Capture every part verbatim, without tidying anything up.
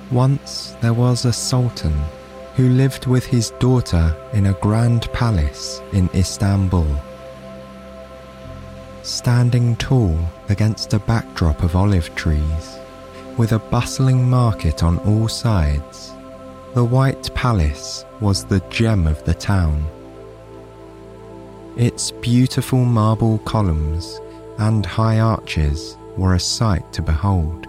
Once there was a sultan who lived with his daughter in a grand palace in Istanbul. Standing tall against a backdrop of olive trees, with a bustling market on all sides, the White Palace was the gem of the town. Its beautiful marble columns and high arches were a sight to behold.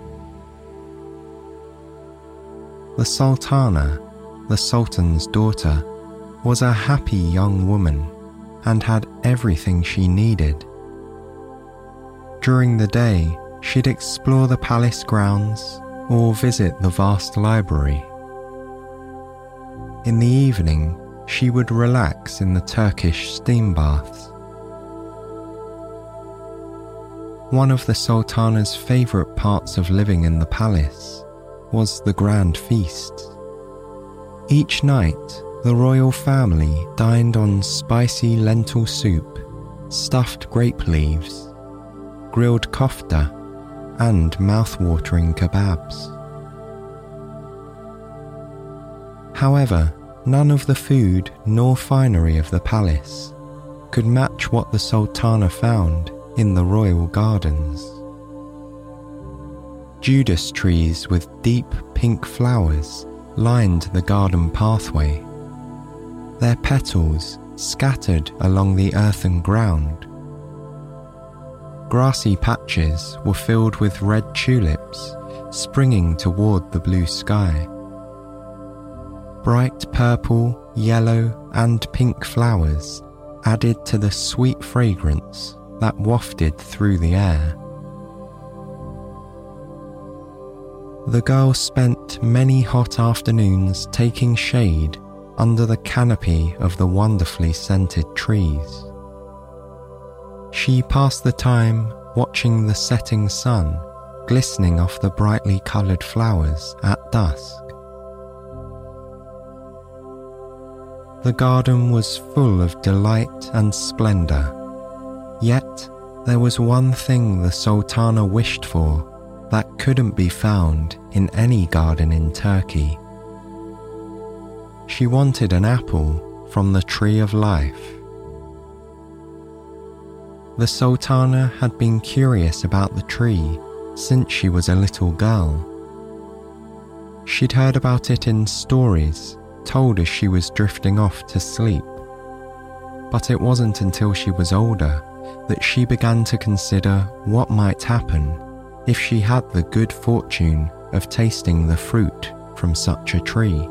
The Sultana, the Sultan's daughter, was a happy young woman and had everything she needed. During the day, she'd explore the palace grounds or visit the vast library. In the evening, she would relax in the Turkish steam baths. One of the Sultana's favourite parts of living in the palace was the grand feasts. Each night, the royal family dined on spicy lentil soup, stuffed grape leaves, grilled kofta, and mouth-watering kebabs. However, none of the food nor finery of the palace could match what the Sultana found in the royal gardens. Judas trees with deep pink flowers lined the garden pathway, their petals scattered along the earthen ground. Grassy patches were filled with red tulips springing toward the blue sky. Bright purple, yellow, and pink flowers added to the sweet fragrance that wafted through the air. The girl spent many hot afternoons taking shade under the canopy of the wonderfully scented trees. She passed the time watching the setting sun glistening off the brightly coloured flowers at dusk. The garden was full of delight and splendour, yet there was one thing the Sultana wished for that couldn't be found in any garden in Turkey. She wanted an apple from the tree of life. The Sultana had been curious about the tree since she was a little girl. She'd heard about it in stories told as she was drifting off to sleep, but it wasn't until she was older that she began to consider what might happen if she had the good fortune of tasting the fruit from such a tree.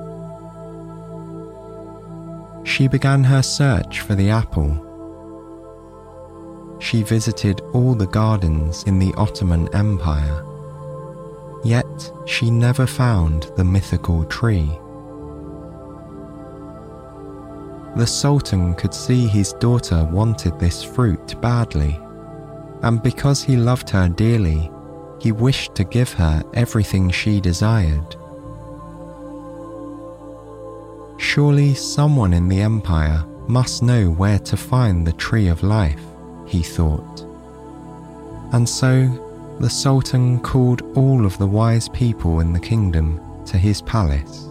She began her search for the apple. She visited all the gardens in the Ottoman Empire, yet she never found the mythical tree. The Sultan could see his daughter wanted this fruit badly, and because he loved her dearly, he wished to give her everything she desired. Surely someone in the empire must know where to find the tree of life, he thought. And so the Sultan called all of the wise people in the kingdom to his palace.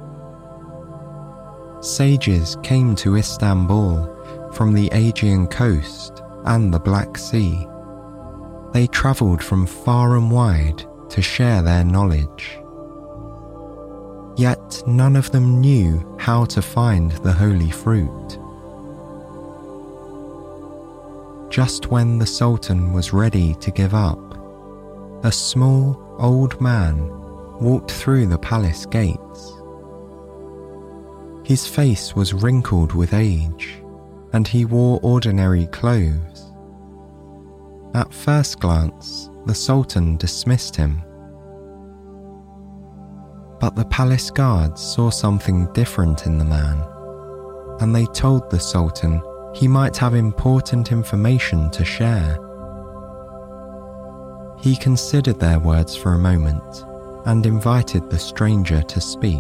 Sages came to Istanbul from the Aegean coast and the Black Sea. They travelled from far and wide to share their knowledge. Yet none of them knew how to find the holy fruit. Just when the Sultan was ready to give up, a small old man walked through the palace gates. His face was wrinkled with age, and he wore ordinary clothes. At first glance, the Sultan dismissed him. But the palace guards saw something different in the man, and they told the Sultan he might have important information to share. He considered their words for a moment and invited the stranger to speak.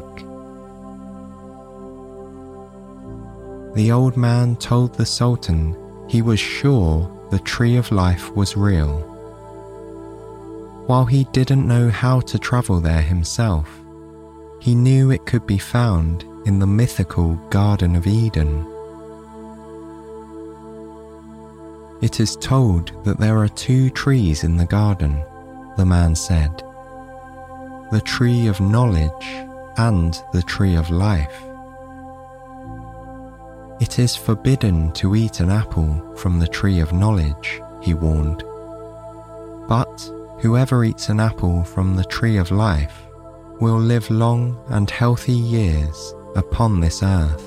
The old man told the Sultan he was sure the tree of life was real. While he didn't know how to travel there himself, he knew it could be found in the mythical Garden of Eden. It is told that there are two trees in the garden, the man said, the tree of knowledge and the tree of life. It is forbidden to eat an apple from the tree of knowledge, he warned, but whoever eats an apple from the tree of life will live long and healthy years upon this earth.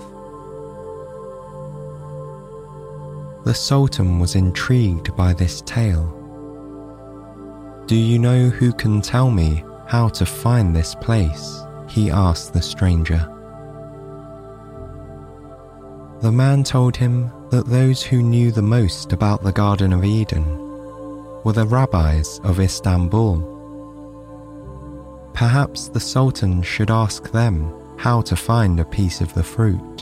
The Sultan was intrigued by this tale. "Do you know who can tell me how to find this place?" he asked the stranger. The man told him that those who knew the most about the Garden of Eden were the rabbis of Istanbul. Perhaps the Sultan should ask them how to find a piece of the fruit.